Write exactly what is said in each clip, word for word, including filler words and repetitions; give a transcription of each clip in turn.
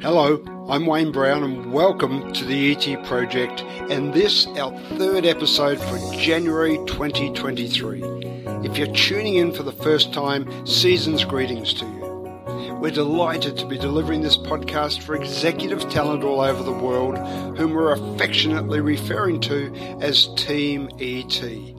Hello, I'm Wayne Brown and welcome to the E T Project and this our third episode for January twenty twenty-three. If you're tuning in for the first time, season's greetings to you. We're delighted to be delivering this podcast for executive talent all over the world whom we're affectionately referring to as Team E T.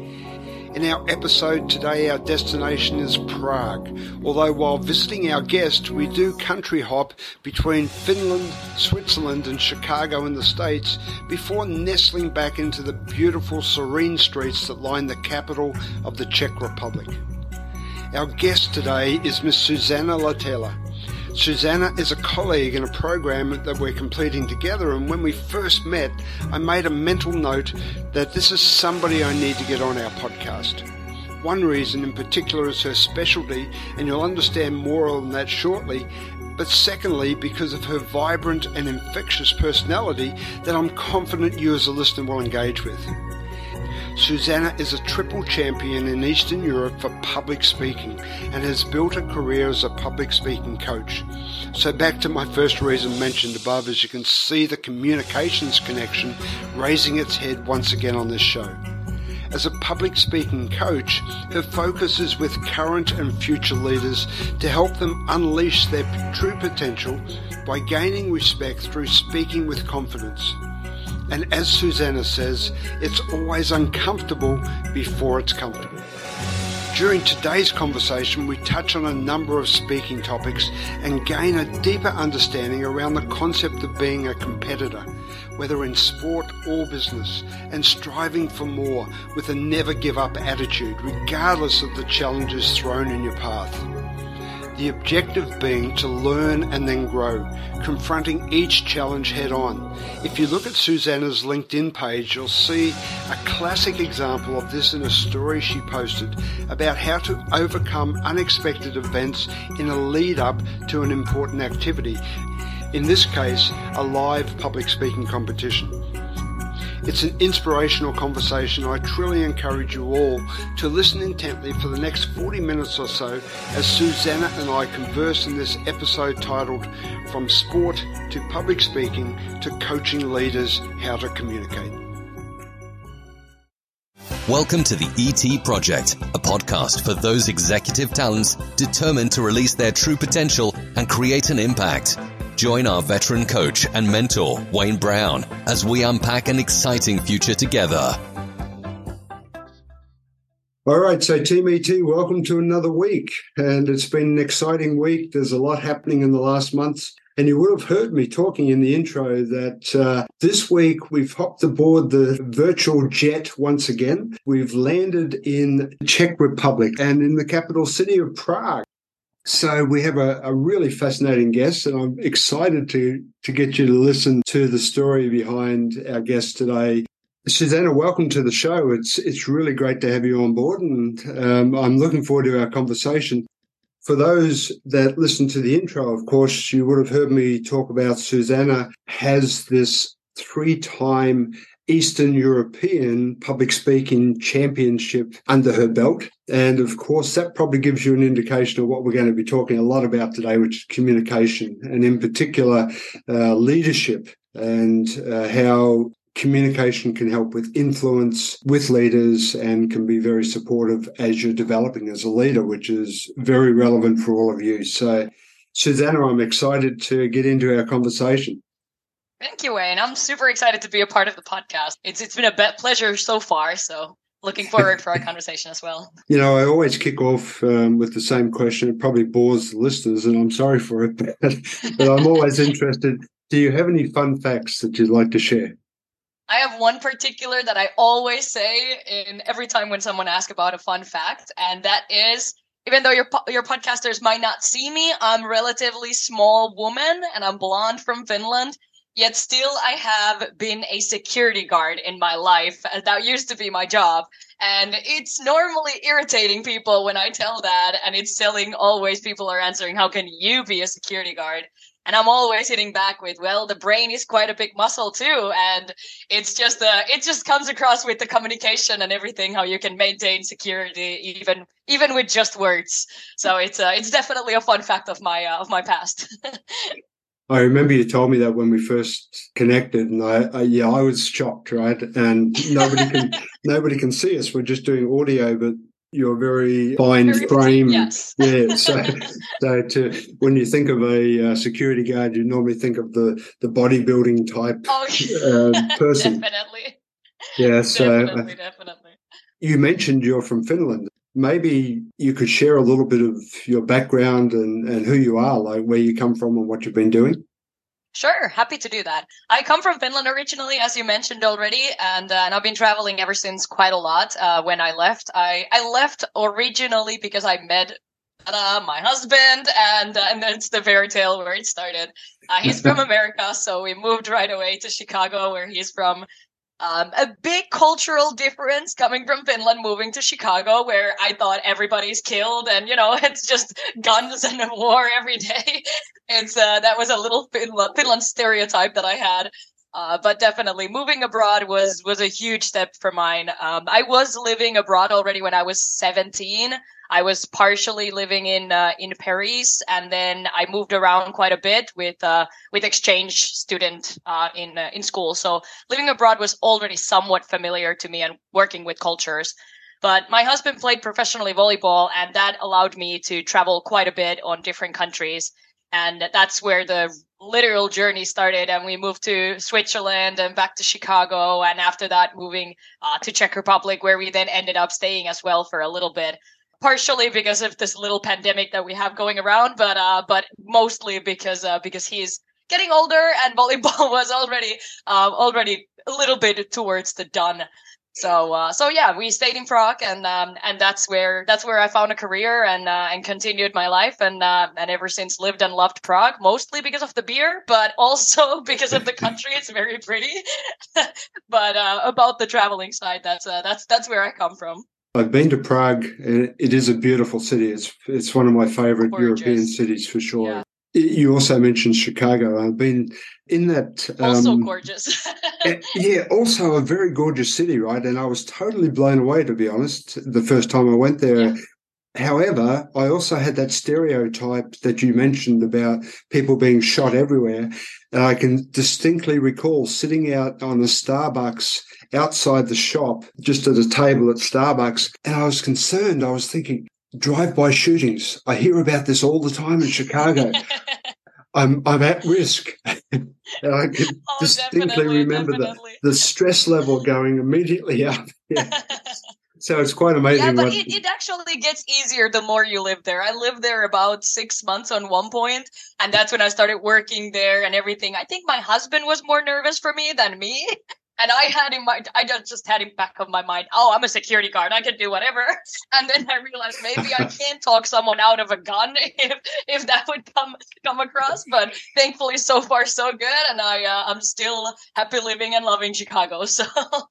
In our episode today, our destination is Prague, although while visiting our guest, we do country hop between Finland, Switzerland and Chicago in the States before nestling back into the beautiful, serene streets that line the capital of the Czech Republic. Our guest today is Miss Susanna Latela. Susanna is a colleague in a program that we're completing together, and when we first met, I made a mental note that this is somebody I need to get on our podcast. One reason in particular is her specialty, and you'll understand more on that shortly, but secondly, because of her vibrant and infectious personality that I'm confident you as a listener will engage with. Susanna is a triple champion in Eastern Europe for public speaking and has built a career as a public speaking coach. So back to my first reason mentioned above, as you can see the communications connection raising its head once again on this show. As a public speaking coach, her focus is with current and future leaders to help them unleash their true potential by gaining respect through speaking with confidence. And as Susanna says, it's always uncomfortable before it's comfortable. During today's conversation, we touch on a number of speaking topics and gain a deeper understanding around the concept of being a competitor, whether in sport or business, and striving for more with a never give up attitude, regardless of the challenges thrown in your path. The objective being to learn and then grow, confronting each challenge head on. If you look at Susanna's LinkedIn page, you'll see a classic example of this in a story she posted about how to overcome unexpected events in a lead up to an important activity. In this case, a live public speaking competition. It's an inspirational conversation. I truly encourage you all to listen intently for the next forty minutes or so as Susanna and I converse in this episode titled From Sport to Public Speaking to Coaching Leaders How to Communicate. Welcome to the E T Project, a podcast for those executive talents determined to release their true potential and create an impact. Join our veteran coach and mentor, Wayne Brown, as we unpack an exciting future together. All right, so Team E T, welcome to another week. And it's been an exciting week. There's a lot happening in the last months. And you would have heard me talking in the intro that uh, this week we've hopped aboard the virtual jet once again. We've landed in the Czech Republic and in the capital city of Prague. So we have a, a really fascinating guest, and I'm excited to, to get you to listen to the story behind our guest today. Susanna, welcome to the show. It's it's really great to have you on board, and um, I'm looking forward to our conversation. For those that listen to the intro, of course, you would have heard me talk about Susanna has this three-time Eastern European Public Speaking Championship under her belt. And of course, that probably gives you an indication of what we're going to be talking a lot about today, which is communication, and in particular, uh, leadership, and uh, how communication can help with influence with leaders and can be very supportive as you're developing as a leader, which is very relevant for all of you. So, Susanna, I'm excited to get into our conversation. Thank you, Wayne. I'm super excited to be a part of the podcast. It's It's been a be- pleasure so far, so looking forward for our conversation as well. You know, I always kick off um, with the same question. It probably bores the listeners, and I'm sorry for it, but, but I'm always interested. Do you have any fun facts that you'd like to share? I have one particular that I always say in every time when someone asks about a fun fact, and that is, even though your po- your podcasters might not see me, I'm a relatively small woman, and I'm blonde from Finland. Yet still, I have been a security guard in my life. That used to be my job. And it's normally irritating people when I tell that. And it's telling always people are answering, how can you be a security guard? And I'm always hitting back with, well, the brain is quite a big muscle too. And it's just, uh, it just comes across with the communication and everything, how you can maintain security, even, even with just words. So it's, uh, it's definitely a fun fact of my, uh, of my past. I remember you told me that when we first connected, and I, I yeah, I was shocked, right? And nobody can nobody can see us. We're just doing audio, but you're very fine Very petite, frame. yes. Yeah. So, so to when you think of a uh, security guard, you normally think of the the bodybuilding type Oh, uh, person. definitely. Yeah. So Definitely, uh, definitely. you mentioned you're from Finland. Maybe you could share a little bit of your background and, and who you are, like where you come from and what you've been doing. Sure, happy to do that. I come from Finland originally, as you mentioned already, and, uh, and I've been traveling ever since quite a lot. Uh, when I left, I, I left originally because I met uh, my husband, and uh, and that's the fairy tale where it started. Uh, he's from America, so we moved right away to Chicago, where he's from. Um, a big cultural difference coming from Finland, moving to Chicago, where I thought everybody's killed and, you know, it's just guns and war every day. It's, uh, that was a little Finland, Finland stereotype that I had. Uh, but definitely moving abroad was, was a huge step for mine. Um, I was living abroad already when I was seventeen. I was partially living in uh, in Paris, and then I moved around quite a bit with uh, with exchange student uh, in uh, in school. So living abroad was already somewhat familiar to me, and working with cultures. But my husband played professionally volleyball, and that allowed me to travel quite a bit on different countries. And that's where the literal journey started. And we moved to Switzerland and back to Chicago. And after that, moving uh, to Czech Republic, where we then ended up staying as well for a little bit. Partially because of this little pandemic that we have going around, but uh, but mostly because uh, because he's getting older and volleyball was already uh, already a little bit towards the done. So uh, so yeah, we stayed in Prague, and um, and that's where that's where I found a career and uh, and continued my life, and uh, and ever since lived and loved Prague, mostly because of the beer, but also because of the country. It's very pretty. But uh, about the traveling side, that's uh, that's that's where I come from. I've been to Prague, and it is a beautiful city. It's it's one of my favorite Gorgeous. European cities for sure. Yeah. You also mentioned Chicago. I've been in that. Um, also gorgeous. Yeah, also a very gorgeous city, right? And I was totally blown away, to be honest, the first time I went there. Yeah. However, I also had that stereotype that you mentioned about people being shot everywhere. And I can distinctly recall sitting out on a Starbucks outside the shop, just at a table at Starbucks, and I was concerned. I was thinking, drive-by shootings. I hear about this all the time in Chicago. I'm I'm at risk. And I can oh, distinctly remember definitely. the, the stress level going immediately up. Yeah. So it's quite amazing. Yeah, but what... it, it actually gets easier the more you live there. I lived there about six months on one point, and that's when I started working there and everything. I think my husband was more nervous for me than me. And I had in my, I just had in back of my mind, oh, I'm a security guard, I can do whatever. And then I realized maybe I can't talk someone out of a gun if if that would come come across. But thankfully, so far so good, and I uh, I'm still happy living and loving Chicago. So.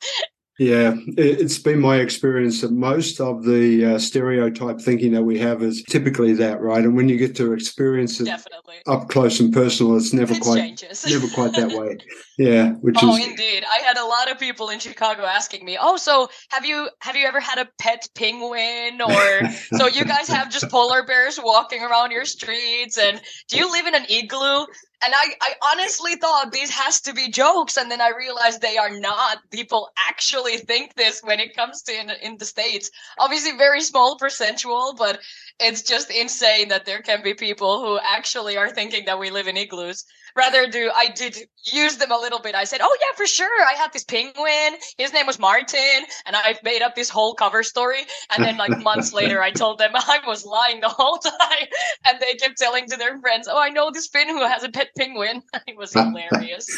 Yeah, it's been my experience that most of the uh, stereotype thinking that we have is typically that, right? And when you get to experience it Definitely. up close and personal, it's never it quite changes. never quite that way. Yeah, which oh, is. indeed. I had a lot of people in Chicago asking me, "Oh, so have you have you ever had a pet penguin? Or so you guys have just polar bears walking around your streets? And do you live in an igloo?" And I, I honestly thought these has to be jokes, and then I realized they are not. People actually think this when it comes to in, in the States. Obviously, very small percentual, but it's just insane that there can be people who actually are thinking that we live in igloos. Rather, do I did use them a little bit. I said, "Oh yeah, for sure. I had this penguin. His name was Martin, and I made up this whole cover story." And then, like months later, I told them I was lying the whole time, and they kept telling to their friends, "Oh, I know this Finn who has a pet penguin." It was hilarious.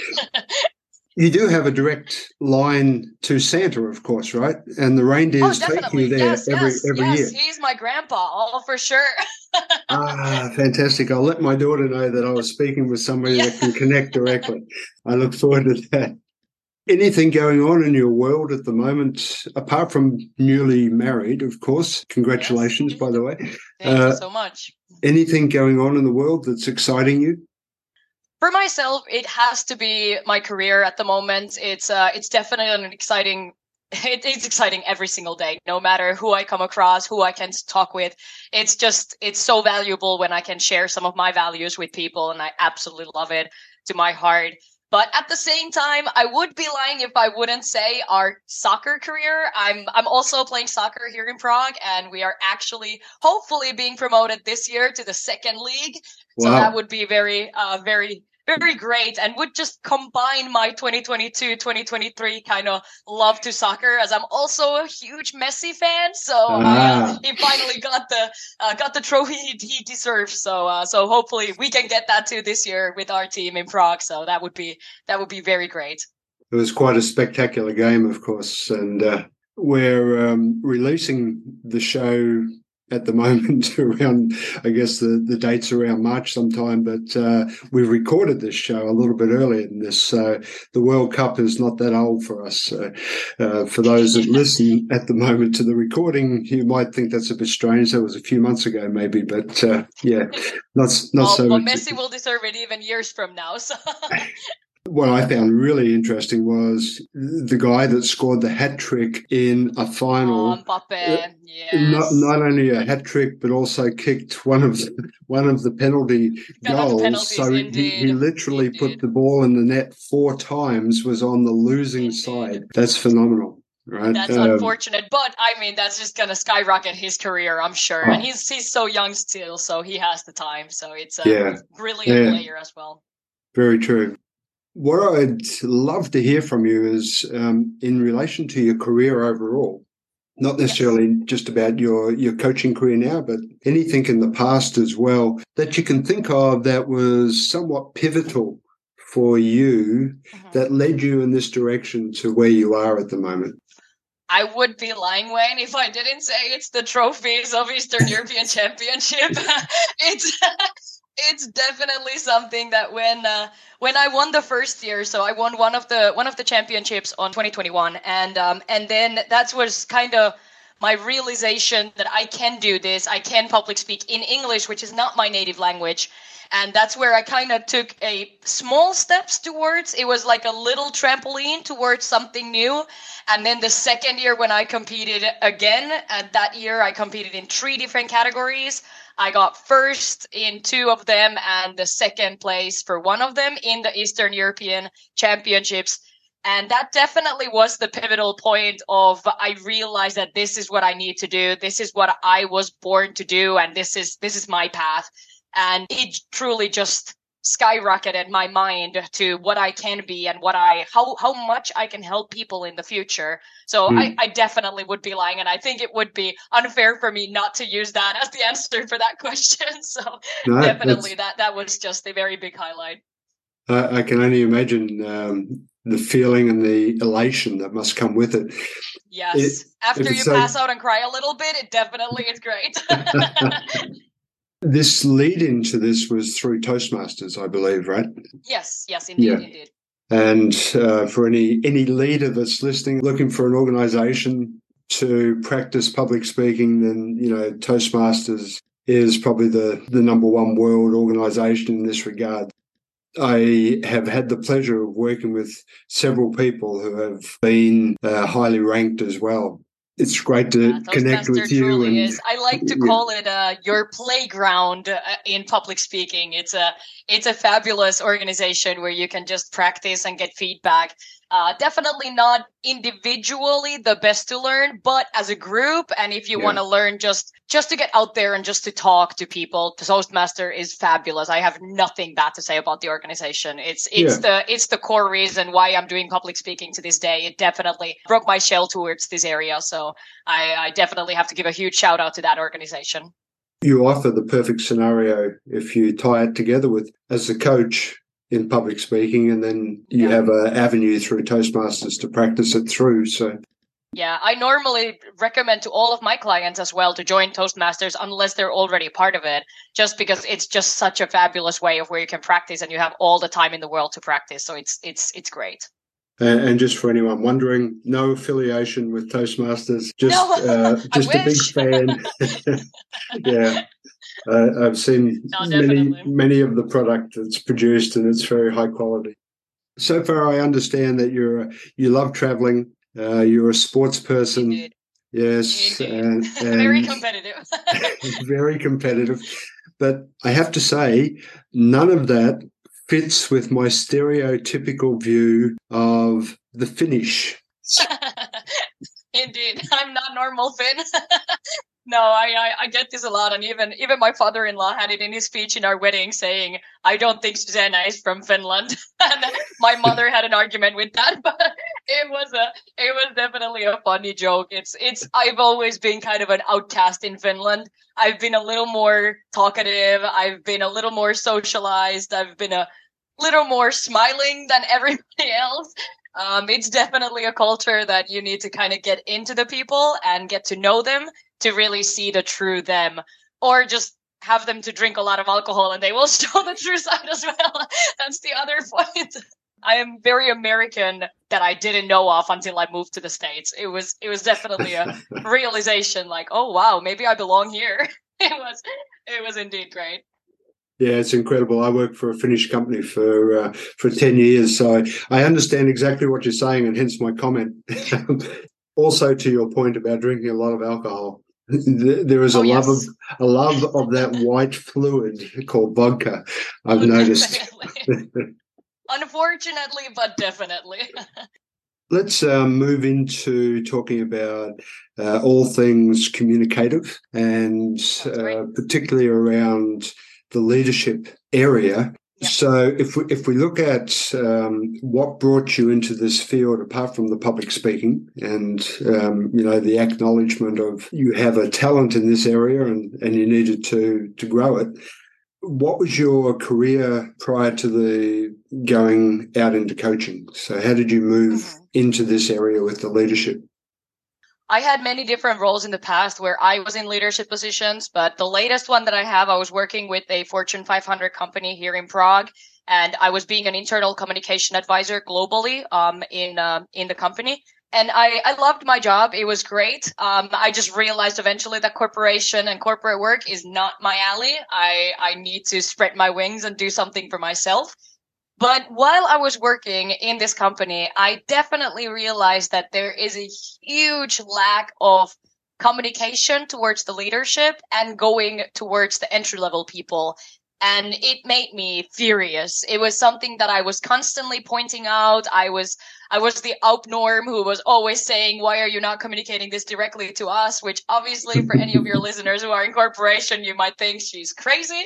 You do have a direct line to Santa, of course, right? And the reindeers oh, take you there yes, every yes, every yes. year. He's my grandpa, all for sure. Ah, fantastic. I'll let my daughter know that I was speaking with somebody yeah. that can connect directly. I look forward to that. Anything going on in your world at the moment, apart from newly married, of course? Congratulations, yes. by the way. Thank uh, you so much. Anything going on in the world that's exciting you? For myself, it has to be my career at the moment. It's uh, it's definitely an exciting it, it's exciting every single day, no matter who I come across, who I can talk with. It's just, it's so valuable when I can share some of my values with people, and I absolutely love it to my heart. But at the same time, I would be lying if I wouldn't say our soccer career. I'm I'm also playing soccer here in Prague, and we are actually hopefully being promoted this year to the second league. Wow. So that would be very, uh, very, very great, and would just combine my twenty twenty-two, twenty twenty-three kind of love to soccer, as I'm also a huge Messi fan. So ah. uh, he finally got the uh, got the trophy he, he deserves. So uh, so hopefully we can get that too this year with our team in Prague. So that would be that would be very great. It was quite a spectacular game, of course, and uh, we're um, releasing the show at the moment around, I guess the, the date's around March sometime, but uh, we recorded this show a little bit earlier than this. So the World Cup is not that old for us. So, uh, for those that listen at the moment to the recording, you might think that's a bit strange. That was a few months ago maybe, but uh, yeah, not, not well, so well, much. Messi will deserve it even years from now. So. What I found really interesting was the guy that scored the hat trick in a final. Oh, Mbappe, yes. Not not only a hat trick, but also kicked one of the, one of the penalty one goals. The penalties, so he, he literally indeed. put the ball in the net four times. Was on the losing indeed. side. That's phenomenal. Right. That's um, unfortunate, but I mean that's just gonna skyrocket his career, I'm sure. Oh. And he's he's so young still, so he has the time. So it's a yeah. brilliant yeah. player as well. Very true. What I'd love to hear from you is um, in relation to your career overall, not necessarily yes. just about your, your coaching career now, but anything in the past as well that you can think of that was somewhat pivotal for you mm-hmm. that led you in this direction to where you are at the moment. I would be lying, Wayne, if I didn't say it's the trophies of Eastern European Championship. it's... It's definitely something that when uh, when I won the first year, so I won one of the one of the championships on twenty twenty-one, and um, and then that was kind of my realization that I can do this. I can public speak in English, which is not my native language, and that's where I kind of took a small steps towards. It was like a little trampoline towards something new, and then the second year when I competed again, and that year I competed in three different categories. I got first in two of them and the second place for one of them in the Eastern European Championships. And that definitely was the pivotal point of I realized that this is what I need to do. This is what I was born to do. And this is this is my path. And it truly just skyrocketed my mind to what I can be and what I how how much I can help people in the future. So mm. I, I definitely would be lying, and I think it would be unfair for me not to use that as the answer for that question. So no, definitely that that was just a very big highlight. I, I can only imagine um, the feeling and the elation that must come with it. Yes, it, after you so... pass out and cry a little bit, it definitely is great. This lead into this was through Toastmasters, I believe, right? Yes, yes, indeed, yeah. indeed. And uh, for any any leader that's listening, looking for an organisation to practice public speaking, then, you know, Toastmasters is probably the, the number one world organisation in this regard. I have had the pleasure of working with several people who have been uh, highly ranked as well. It's great to yeah, connect with you. Truly and, is. I like to yeah. call it uh, your playground uh, in public speaking. It's a it's a fabulous organization where you can just practice and get feedback. Uh, definitely not individually the best to learn, but as a group. And if you yeah. want to learn just just to get out there and just to talk to people, Toastmaster is fabulous. I have nothing bad to say about the organization. It's it's yeah. the it's the core reason why I'm doing public speaking to this day. It definitely broke my shell towards this area. So I, I definitely have to give a huge shout out to that organization. You offer the perfect scenario if you tie it together with, as a coach in public speaking, and then you yeah. have an avenue through Toastmasters to practice it through. So, yeah, I normally recommend to all of my clients as well to join Toastmasters unless they're already part of it, just because it's just such a fabulous way of where you can practice and you have all the time in the world to practice. So it's it's it's great. And, and just for anyone wondering, no affiliation with Toastmasters, just no, uh, just a big fan. yeah. Uh, I've seen no, many many of the product that's produced, and it's very high quality. So far, I understand that you're you love traveling. Uh, you're a sports person. Indeed. Yes. Indeed. And, and very competitive. very competitive. But I have to say, none of that fits with my stereotypical view of the Finnish. Indeed. I'm not normal Finn. No, I, I I get this a lot, and even even my father-in-law had it in his speech in our wedding, saying, "I don't think Susanna is from Finland." And my mother had an argument with that, but it was a it was definitely a funny joke. It's it's I've always been kind of an outcast in Finland. I've been a little more talkative. I've been a little more socialized. I've been a little more smiling than everybody else. Um, it's definitely a culture that you need to kind of get into the people and get to know them to really see the true them, or just have them to drink a lot of alcohol and they will show the true side as well. That's the other point. I am very American that I didn't know of until I moved to the States. It was it was definitely a realization like, oh, wow, maybe I belong here. It was it was indeed great. Yeah, it's incredible. I worked for a Finnish company for uh, for ten years, so I understand exactly what you're saying, and hence my comment. Also, to your point about drinking a lot of alcohol, there is a oh, love yes. of a love of that white fluid called vodka. I've oh, noticed. Unfortunately, but definitely. Let's um, move into talking about uh, all things communicative, and uh, particularly around the leadership area. Yep. So if we, if we look at um, what brought you into this field, apart from the public speaking and, um, you know, the acknowledgement of you have a talent in this area and, and you needed to, to grow it, what was your career prior to the going out into coaching? So how did you move mm-hmm. into this area with the leadership? I had many different roles in the past where I was in leadership positions, but the latest one that I have, I was working with a Fortune five hundred company here in Prague, and I was being an internal communication advisor globally um, in uh, in the company. And I, I loved my job. It was great. Um, I just realized eventually that corporation and corporate work is not my alley. I, I need to spread my wings and do something for myself. But while I was working in this company, I definitely realized that there is a huge lack of communication towards the leadership and going towards the entry-level people. And it made me furious. It was something that I was constantly pointing out. I was I was the outnorm who was always saying, why are you not communicating this directly to us? Which obviously for any of your listeners who are in corporation, you might think she's crazy.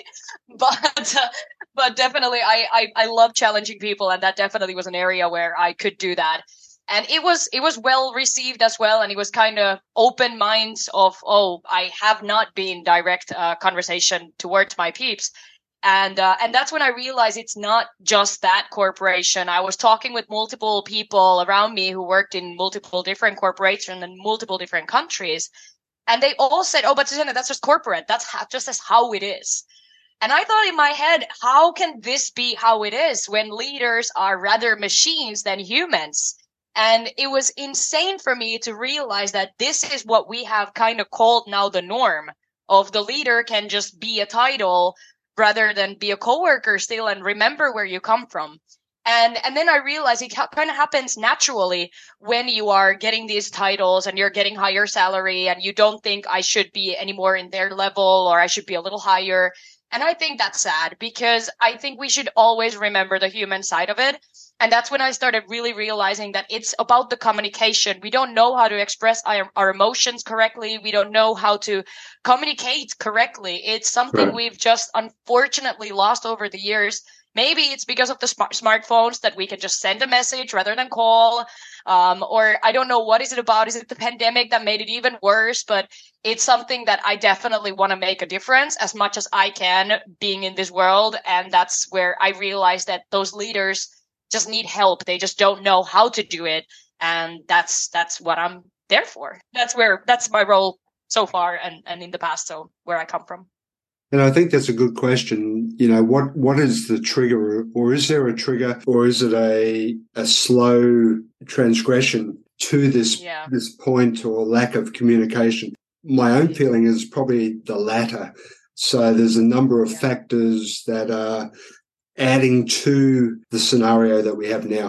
But uh, but definitely I, I, I love challenging people. And that definitely was an area where I could do that. And it was it was well received as well. And it was kind of open minds of, oh, I have not been direct uh, conversation towards my peeps. And uh, and that's when I realized it's not just that corporation. I was talking with multiple people around me who worked in multiple different corporations in multiple different countries. And they all said, oh, but Susanna, that's just corporate. That's how, just as how it is. And I thought in my head, how can this be how it is when leaders are rather machines than humans? And it was insane for me to realize that this is what we have kind of called now the norm of the leader can just be a title rather than be a coworker still and remember where you come from. And and then I realized it ha- kind of happens naturally when you are getting these titles and you're getting higher salary and you don't think I should be anymore in their level or I should be a little higher. And I think that's sad because I think we should always remember the human side of it. And that's when I started really realizing that it's about the communication. We don't know how to express our, our emotions correctly. We don't know how to communicate correctly. It's something right. we've just unfortunately lost over the years. Maybe it's because of the smart smartphones that we can just send a message rather than call. Um, or I don't know, what is it about? Is it the pandemic that made it even worse? But it's something that I definitely want to make a difference as much as I can being in this world. And that's where I realized that those leaders just need help. They just don't know how to do it. And that's that's what I'm there for. That's where that's my role so far and, and in the past, so where I come from. And I think that's a good question. You know, what what is the trigger, or is there a trigger, or is it a a slow transgression to this yeah. this point or lack of communication? My own feeling is probably the latter. So there's a number of yeah. factors that are adding to the scenario that we have now.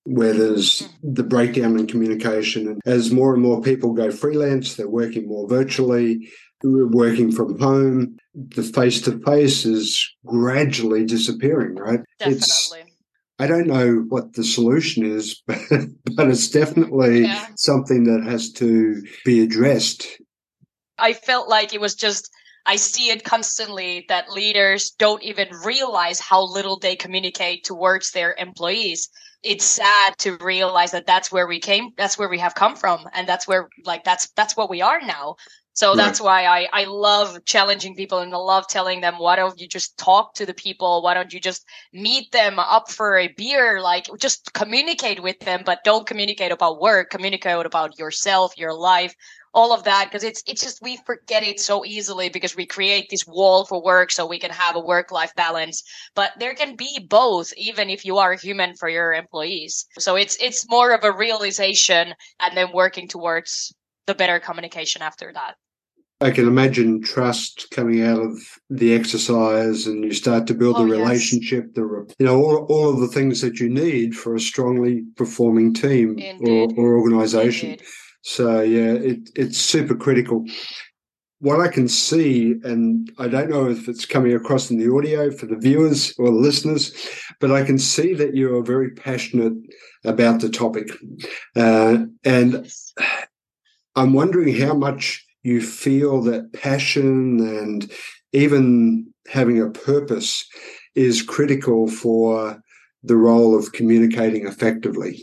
where there's the breakdown in communication. And as more and more people go freelance, they're working more virtually, working from home, the face-to-face is gradually disappearing, right? Definitely. It's, I don't know what the solution is, but, but it's definitely yeah. something that has to be addressed. I felt like it was just, I see it constantly that leaders don't even realize how little they communicate towards their employees. It's sad to realize that that's where we came, that's where we have come from. And that's where, like, that's, that's what we are now. So right. that's why I, I love challenging people and I love telling them, why don't you just talk to the people? Why don't you just meet them up for a beer? Like, just communicate with them, but don't communicate about work, communicate about yourself, your life, all of that. Because it's, it's just, we forget it so easily because we create this wall for work so we can have a work-life balance. But there can be both, even if you are human for your employees. So it's, it's more of a realization and then working towards the better communication after that. I can imagine trust coming out of the exercise, and you start to build oh, a relationship, yes. the you know all, all of the things that you need for a strongly performing team or, or organization. Indeed. So yeah, it, it's super critical. What I can see, and I don't know if it's coming across in the audio for the viewers or the listeners, but I can see that you are very passionate about the topic, uh, and yes. I'm wondering how much you feel that passion and even having a purpose is critical for the role of communicating effectively.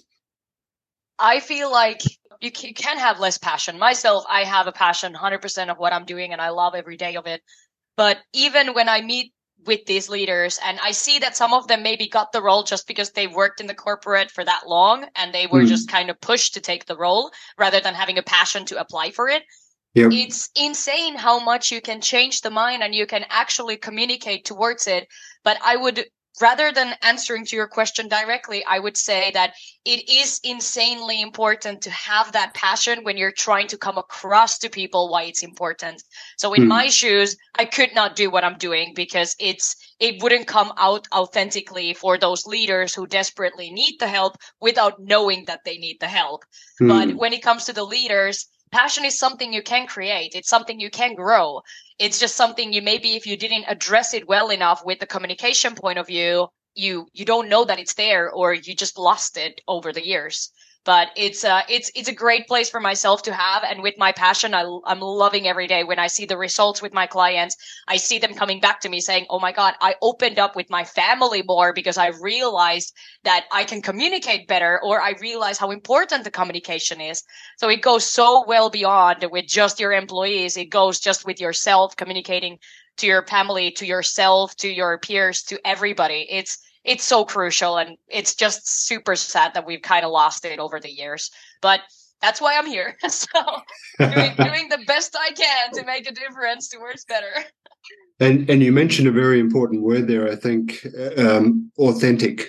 I feel like you can have less passion. Myself, I have a passion, one hundred percent of what I'm doing, and I love every day of it. But even when I meet with these leaders and I see that some of them maybe got the role just because they worked in the corporate for that long and they were mm. just kind of pushed to take the role rather than having a passion to apply for it. Yep. It's insane how much you can change the mind and you can actually communicate towards it. But I would, rather than answering to your question directly, I would say that it is insanely important to have that passion when you're trying to come across to people why it's important. So in hmm. my shoes, I could not do what I'm doing because it's it wouldn't come out authentically for those leaders who desperately need the help without knowing that they need the help. Hmm. But when it comes to the leaders, passion is something you can create. It's something you can grow. It's just something you maybe if you didn't address it well enough with the communication point of view, you you don't know that it's there or you just lost it over the years. But it's uh, it's it's a great place for myself to have. And with my passion, I, I'm loving every day when I see the results with my clients. I see them coming back to me saying, oh, my God, I opened up with my family more because I realized that I can communicate better, or I realize how important the communication is. So it goes so well beyond with just your employees. It goes just with yourself, communicating to your family, to yourself, to your peers, to everybody. It's It's so crucial, and it's just super sad that we've kind of lost it over the years. But that's why I'm here. So doing, doing the best I can to make a difference towards better. And and you mentioned a very important word there, I think, um, authentic.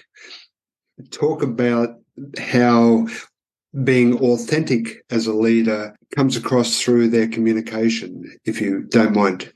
Talk about how being authentic as a leader comes across through their communication, if you don't mind.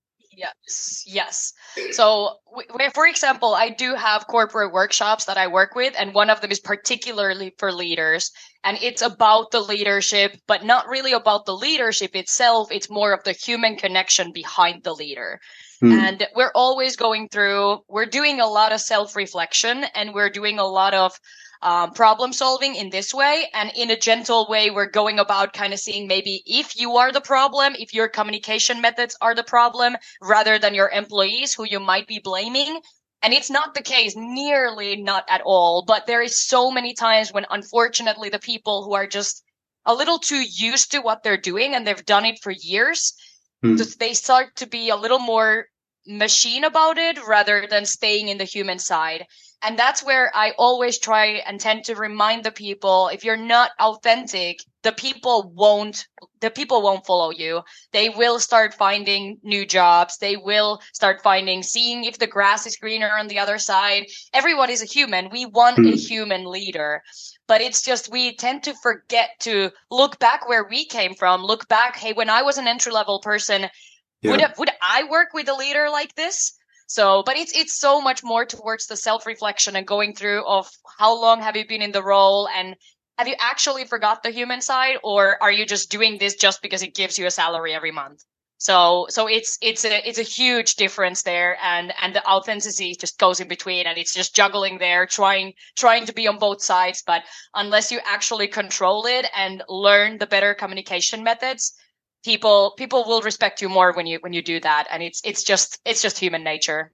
Yes, yes. So, for example, I do have corporate workshops that I work with, and one of them is particularly for leaders. And it's about the leadership, but not really about the leadership itself. It's more of the human connection behind the leader. Mm. And we're always going through, we're doing a lot of self-reflection, and we're doing a lot of Um, problem solving in this way, and in a gentle way we're going about kind of seeing maybe if you are the problem, if your communication methods are the problem rather than your employees who you might be blaming. And it's not the case, nearly not at all, but there is so many times when unfortunately the people who are just a little too used to what they're doing and they've done it for years, mm. they start to be a little more machine about it rather than staying in the human side. And that's where I always try and tend to remind the people, if you're not authentic, the people won't, the people won't follow you. They will start finding new jobs. They will start finding, seeing if the grass is greener on the other side. Everyone is a human. We want mm. a human leader. But it's just, we tend to forget to look back where we came from. Look back, hey, when I was an entry-level person, yeah. would, would I work with a leader like this? So, but it's it's so much more towards the self-reflection and going through of how long have you been in the role, and have you actually forgot the human side, or are you just doing this just because it gives you a salary every month? So, so it's it's a it's a huge difference there, and and the authenticity just goes in between, and it's just juggling there, trying trying to be on both sides. But unless you actually control it and learn the better communication methods, people people will respect you more when you when you do that, and it's it's just it's just human nature.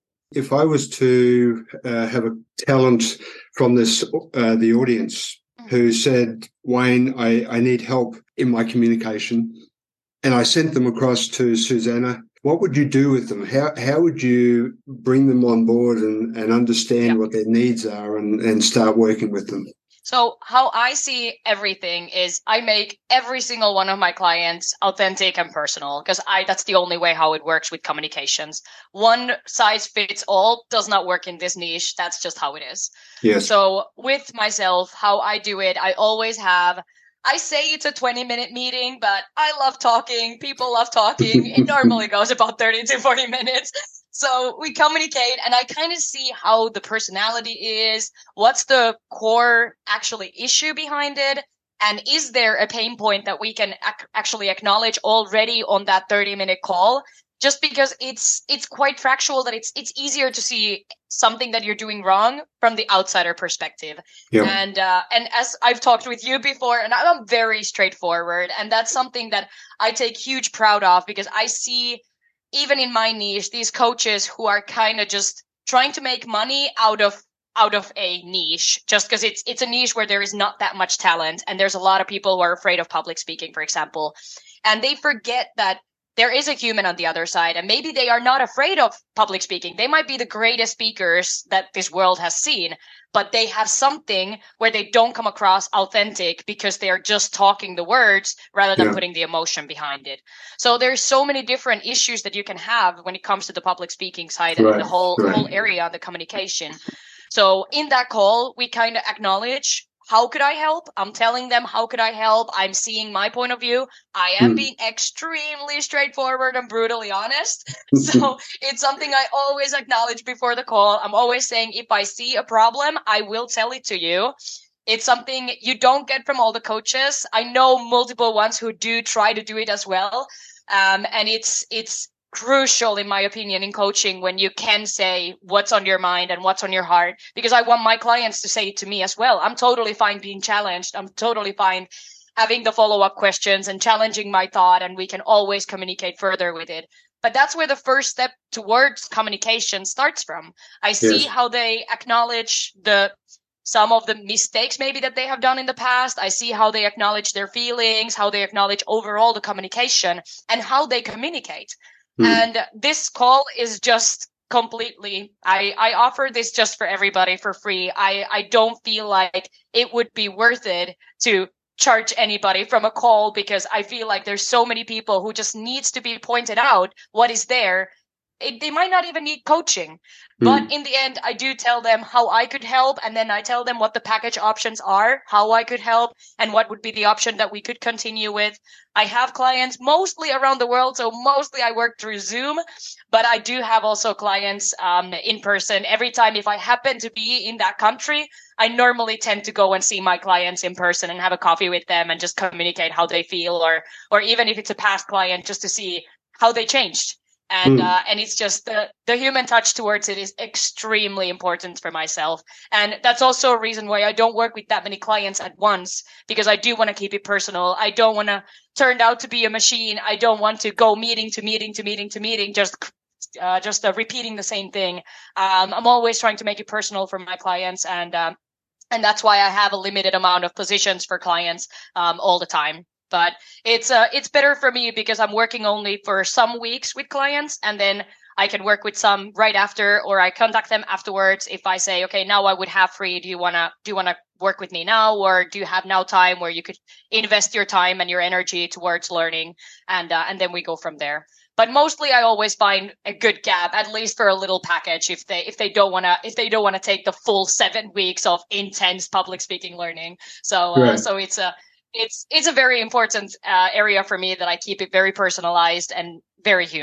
If I was to uh, have a talent from this uh, the audience who said, Wayne, I, I need help in my communication, and I sent them across to Susanna, what would you do with them? How how would you bring them on board and, and understand yeah. what their needs are and, and start working with them? So how I see everything is I make every single one of my clients authentic and personal, because I that's the only way how it works with communications. One size fits all does not work in this niche. That's just how it is. Yes. So with myself, how I do it, I always have, I say it's a twenty minute meeting, but I love talking. People love talking. It normally goes about thirty to forty minutes. So we communicate, and I kind of see how the personality is, what's the core actually issue behind it, and is there a pain point that we can ac- actually acknowledge already on that thirty minute call? Just because it's it's quite factual that it's it's easier to see something that you're doing wrong from the outsider perspective. Yeah. And uh, and as I've talked with you before, and I'm very straightforward, and that's something that I take huge pride of, because I see, even in my niche, these coaches who are kind of just trying to make money out of out of a niche, just because it's it's a niche where there is not that much talent, and there's a lot of people who are afraid of public speaking, for example, and they forget that there is a human on the other side, and maybe they are not afraid of public speaking. They might be the greatest speakers that this world has seen, but they have something where they don't come across authentic because they are just talking the words rather than yeah. putting the emotion behind it. So there's so many different issues that you can have when it comes to the public speaking side right. and the whole right. whole area of the communication. So in that call, we kind of acknowledge, how could I help? I'm telling them, how could I help? I'm seeing my point of view. I am mm. being extremely straightforward and brutally honest. So it's something I always acknowledge before the call. I'm always saying, if I see a problem, I will tell it to you. It's something you don't get from all the coaches. I know multiple ones who do try to do it as well. Um, and it's, it's, crucial, in my opinion, in coaching, when you can say what's on your mind and what's on your heart, because I want my clients to say it to me as well. I'm totally fine being challenged. I'm totally fine having the follow-up questions and challenging my thought, and we can always communicate further with it. But that's where the first step towards communication starts from. I see yes. how they acknowledge the some of the mistakes maybe that they have done in the past. I see how they acknowledge their feelings, how they acknowledge overall the communication, and how they communicate. Mm. And this call is just completely, I, I offer this just for everybody for free. I, I don't feel like it would be worth it to charge anybody from a call, because I feel like there's so many people who just needs to be pointed out what is there. It, they might not even need coaching, but mm. in the end, I do tell them how I could help. And then I tell them what the package options are, how I could help, and what would be the option that we could continue with. I have clients mostly around the world, so mostly I work through Zoom, but I do have also clients um, in person. Every time, if I happen to be in that country, I normally tend to go and see my clients in person and have a coffee with them and just communicate how they feel, or or even if it's a past client, just to see how they changed. And mm. uh, and it's just the, the human touch towards it is extremely important for myself. And that's also a reason why I don't work with that many clients at once, because I do want to keep it personal. I don't want to turn out to be a machine. I don't want to go meeting to meeting to meeting to meeting, just uh, just uh, repeating the same thing. Um, I'm always trying to make it personal for my clients. And, um, and that's why I have a limited amount of positions for clients um, all the time. But it's uh, it's better for me because I'm working only for some weeks with clients, and then I can work with some right after, or I contact them afterwards. If I say, okay, now I would have free, do you wanna do you wanna work with me now, or do you have now time where you could invest your time and your energy towards learning, and uh, and then we go from there. But mostly, I always find a good gap, at least for a little package, if they if they don't wanna if they don't wanna take the full seven weeks of intense public speaking learning. So uh, right. so it's a It's it's a very important uh, area for me that I keep it very personalized and very human.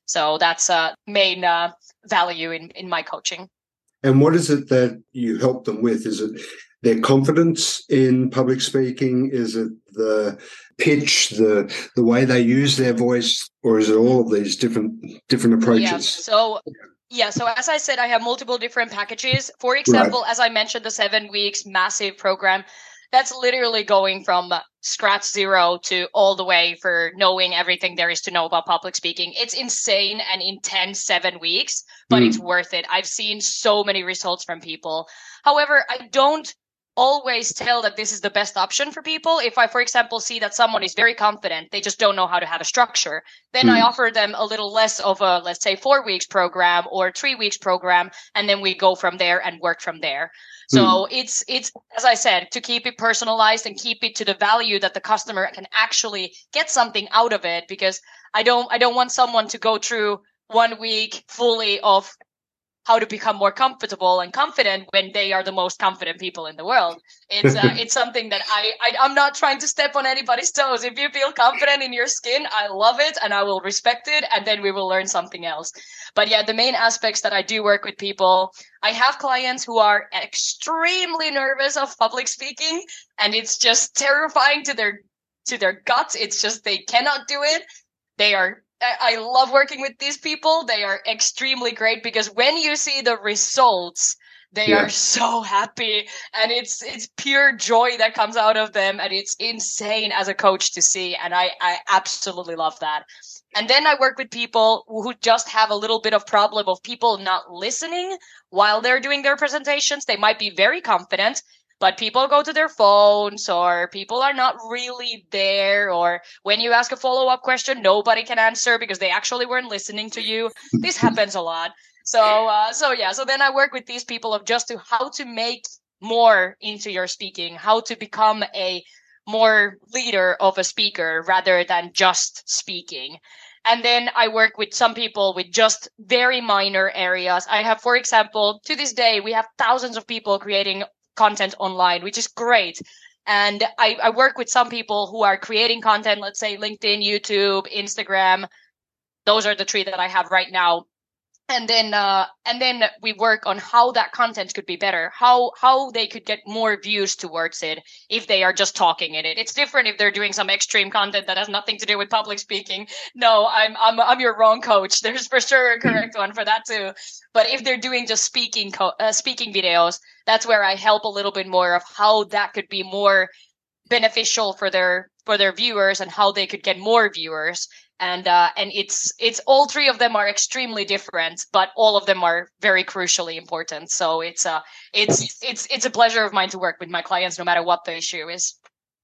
So that's a main uh, value in, in my coaching. And what is it that you help them with? Is it their confidence in public speaking? Is it the pitch, the the way they use their voice, or is it all of these different different approaches? Yeah. So yeah, so as I said, I have multiple different packages. For example, right. As I mentioned, the seven weeks massive program, that's literally going from scratch zero to all the way for knowing everything there is to know about public speaking. It's insane and intense seven weeks, but mm. it's worth it. I've seen so many results from people. However, I don't always tell that this is the best option for people. If I, for example, see that someone is very confident, they just don't know how to have a structure, then mm. I offer them a little less of a, let's say, four weeks program or three weeks program, and then we go from there and work from there. So mm. it's, it's as I said, to keep it personalized and keep it to the value that the customer can actually get something out of it, because I don't, I don't want someone to go through one week fully of how to become more comfortable and confident when they are the most confident people in the world. It's uh, it's something that I, I, I'm not trying to step on anybody's toes. If you feel confident in your skin, I love it and I will respect it, and then we will learn something else. But yeah, the main aspects that I do work with people, I have clients who are extremely nervous of public speaking, and it's just terrifying to their to their guts. It's just they cannot do it. They are I love working with these people. They are extremely great, because when you see the results, they yeah. are so happy, and it's it's pure joy that comes out of them, and it's insane as a coach to see, and I, I absolutely love that. And then I work with people who just have a little bit of problem of people not listening while they're doing their presentations. They might be very confident, but people go to their phones, or people are not really there, or when you ask a follow-up question, nobody can answer because they actually weren't listening to you. This happens a lot. So, uh, so yeah, so then I work with these people of just to how to make more into your speaking, how to become a more leader of a speaker rather than just speaking. And then I work with some people with just very minor areas. I have, for example, to this day, we have thousands of people creating content online, which is great. And I, I work with some people who are creating content, let's say LinkedIn, YouTube, Instagram. Those are the three that I have right now. And then uh, and then we work on how that content could be better, how how they could get more views towards it if they are just talking in it. It's different if they're doing some extreme content that has nothing to do with public speaking. No, I'm I'm I'm your wrong coach. There's for sure a correct one for that too. But if they're doing just speaking co- uh, speaking videos, that's where I help a little bit more of how that could be more beneficial for their for their viewers and how they could get more viewers. And uh, and it's it's all three of them are extremely different, but all of them are very crucially important. So it's uh it's it's it's a pleasure of mine to work with my clients, no matter what the issue is.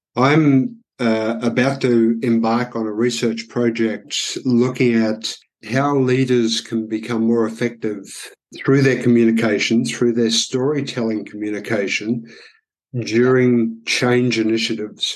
I'm uh, about to embark on a research project looking at how leaders can become more effective through their communication, through their storytelling communication during change initiatives.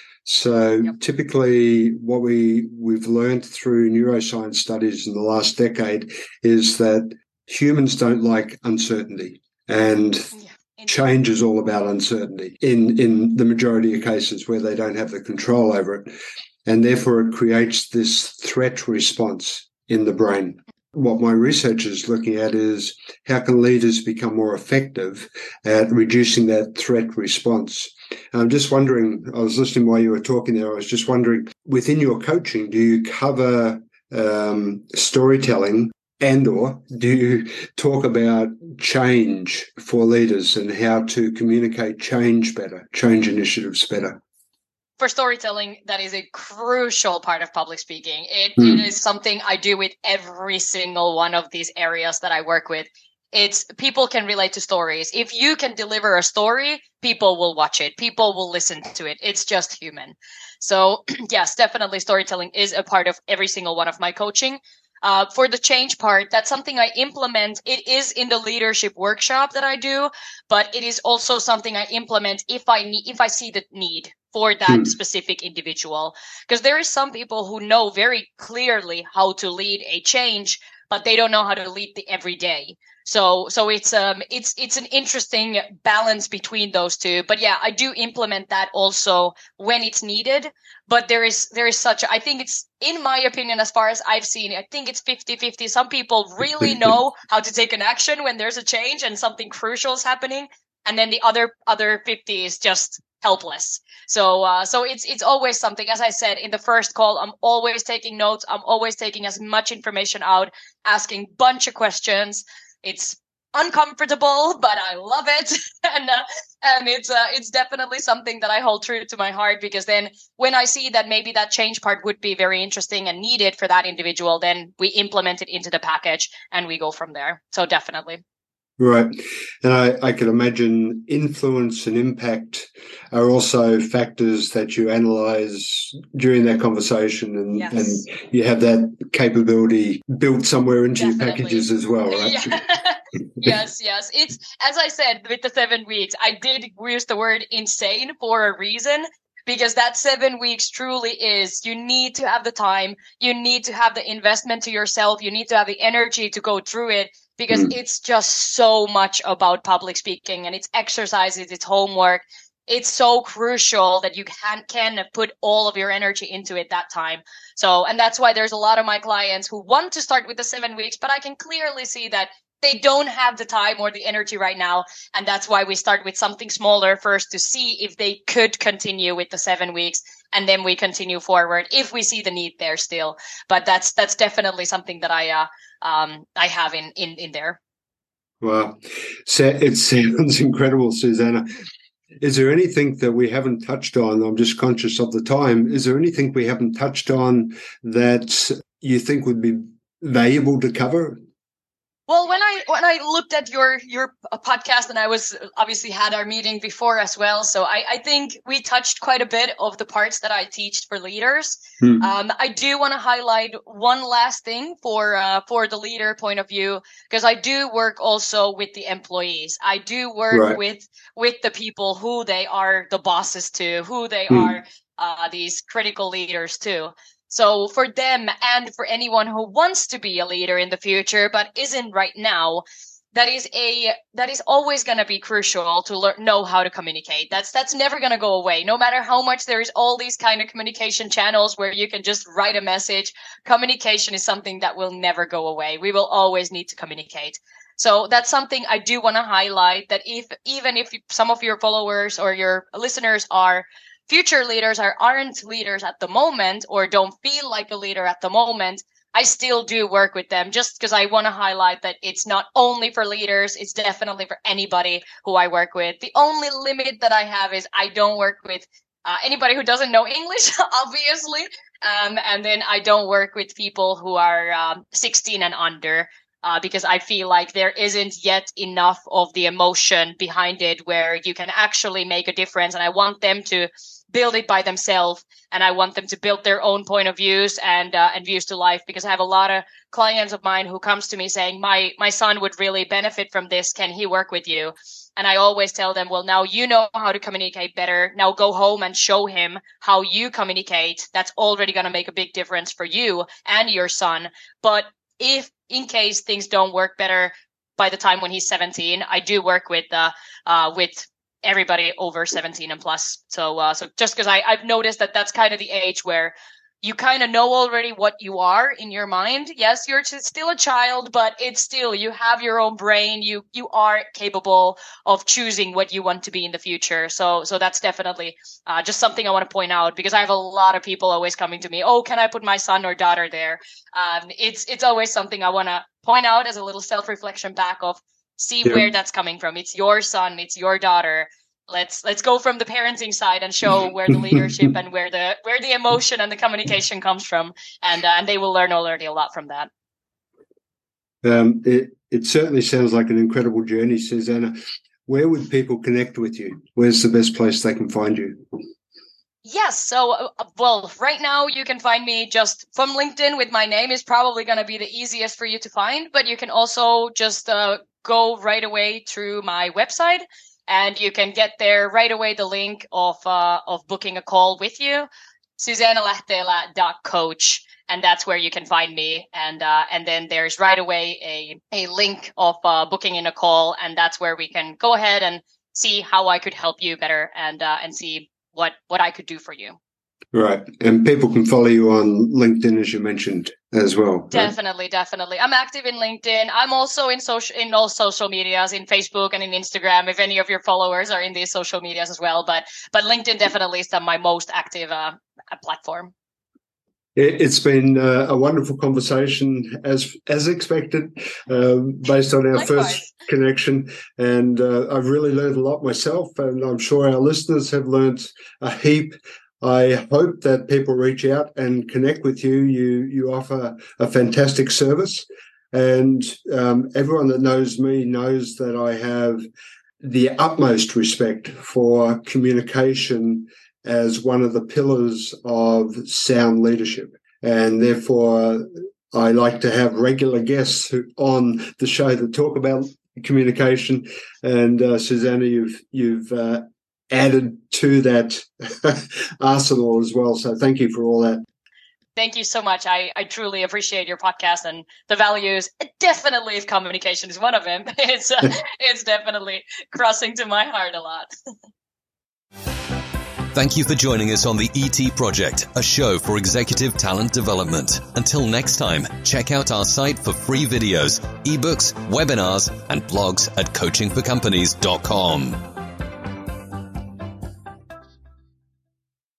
So yep. typically what we, we've learned through neuroscience studies in the last decade is that humans don't like uncertainty, and yeah. change is all about uncertainty in, in the majority of cases where they don't have the control over it. And therefore it creates this threat response in the brain. What my research is looking at is how can leaders become more effective at reducing that threat response. I'm just wondering, I was listening while you were talking there, I was just wondering, within your coaching, do you cover um, storytelling, and or do you talk about change for leaders and how to communicate change better, change initiatives better? For storytelling, that is a crucial part of public speaking. It, mm. it is something I do with every single one of these areas that I work with. It's people can relate to stories. If you can deliver a story, people will watch it. People will listen to it. It's just human. So yes, definitely storytelling is a part of every single one of my coaching. Uh, for the change part, that's something I implement. It is in the leadership workshop that I do, but it is also something I implement if I need, if I see the need for that hmm. specific individual. Because there is some people who know very clearly how to lead a change, but they don't know how to lead the everyday. So so it's um it's it's an interesting balance between those two. But yeah, I do implement that also when it's needed. But there is there is such a, I think it's, in my opinion, as far as I've seen, I think it's fifty-fifty. Some people really know how to take an action when there's a change and something crucial is happening, and then the other other fifty is just helpless. So uh, so it's it's always something. As I said in the first call, I'm always taking notes. I'm always taking as much information out, asking bunch of questions. It's uncomfortable, but I love it, and uh, and it's uh, it's definitely something that I hold true to my heart, because then when I see that maybe that change part would be very interesting and needed for that individual, then we implement it into the package and we go from there. So definitely. Right. And I, I can imagine influence and impact are also factors that you analyze during that conversation, and, yes. and you have that capability built somewhere into Definitely. your packages as well, right? Yeah. Yes, yes. It's, as I said, with the seven weeks, I did use the word insane for a reason, because that seven weeks truly is, you need to have the time, you need to have the investment to yourself, you need to have the energy to go through it, because mm. it's just so much about public speaking, and it's exercises, it's homework. It's so crucial that you can, can put all of your energy into it that time. So, and that's why there's a lot of my clients who want to start with the seven weeks, but I can clearly see that they don't have the time or the energy right now. And that's why we start with something smaller first to see if they could continue with the seven weeks. And then we continue forward if we see the need there still. But that's that's definitely something that I uh, um, I have in, in, in there. Wow. So it sounds incredible, Susanna. Is there anything that we haven't touched on? I'm just conscious of the time. Is there anything we haven't touched on that you think would be valuable to cover? Well, when I when I looked at your your podcast, and I was obviously had our meeting before as well, so I, I think we touched quite a bit of the parts that I teach for leaders. Hmm. Um, I do want to highlight one last thing for uh, for the leader point of view, because I do work also with the employees. I do work right. with with the people who they are the bosses to, who they hmm. are uh, these critical leaders to. So for them, and for anyone who wants to be a leader in the future but isn't right now, that is a that is always going to be crucial to learn, know how to communicate. That's that's never going to go away. No matter how much there is all these kind of communication channels where you can just write a message, communication is something that will never go away. We will always need to communicate. So that's something I do want to highlight, that if even if some of your followers or your listeners are future leaders or aren't leaders at the moment, or don't feel like a leader at the moment, I still do work with them, just because I want to highlight that it's not only for leaders, it's definitely for anybody who I work with. The only limit that I have is I don't work with uh, anybody who doesn't know English, obviously. Um, and then I don't work with people who are um, sixteen and under. Uh, because I feel like there isn't yet enough of the emotion behind it where you can actually make a difference. And I want them to build it by themselves, and I want them to build their own point of views and uh, and views to life, because I have a lot of clients of mine who comes to me saying, my my son would really benefit from this. Can he work with you? And I always tell them, well, now you know how to communicate better. Now go home and show him how you communicate. That's already going to make a big difference for you and your son. But if in case things don't work better by the time when he's seventeen, I do work with uh, uh with everybody over seventeen and plus. So uh, so just because I I've noticed that that's kind of the age where you kind of know already what you are in your mind. Yes, you're still a child, but it's still, you have your own brain. You you are capable of choosing what you want to be in the future. So so that's definitely uh, just something I want to point out, because I have a lot of people always coming to me. Oh, can I put my son or daughter there? Um, it's it's always something I want to point out as a little self-reflection back of, see yeah. where that's coming from. It's your son, it's your daughter. Let's let's go from the parenting side and show where the leadership and where the where the emotion and the communication comes from, and uh, and they will learn already a lot from that. Um, it it certainly sounds like an incredible journey, Susanna. Where would people connect with you? Where's the best place they can find you? Yes. So, uh, well, right now you can find me just from LinkedIn with my name is probably going to be the easiest for you to find, but you can also just uh, go right away through my website. And you can get there right away the link of uh, of booking a call with you, susanna lähteelä dot coach. and that's where you can find me. And uh, and then there's right away a a link of uh, booking in a call, and that's where we can go ahead and see how I could help you better, and uh, and see what what I could do for you. Right. And people can follow you on LinkedIn, as you mentioned, as well. Right? Definitely, definitely. I'm active in LinkedIn. I'm also in social in all social medias, in Facebook and in Instagram, if any of your followers are in these social medias as well. But but LinkedIn definitely is the, my most active uh, platform. It's been uh, a wonderful conversation, as as expected, um, based on our Likewise. first connection. And uh, I've really learned a lot myself, and I'm sure our listeners have learned a heap. I hope that people reach out and connect with you. You you offer a fantastic service, and um, everyone that knows me knows that I have the utmost respect for communication as one of the pillars of sound leadership. And therefore, I like to have regular guests on the show that talk about communication. And uh, Susanna, you've you've uh, added to that arsenal as well. So thank you for all that. Thank you so much. I, I truly appreciate your podcast and the values. Definitely, if communication is one of them, it's uh, it's definitely crossing to my heart a lot. Thank you for joining us on the E T Project, a show for executive talent development. Until next time, check out our site for free videos, ebooks, webinars, and blogs at coaching for companies dot com.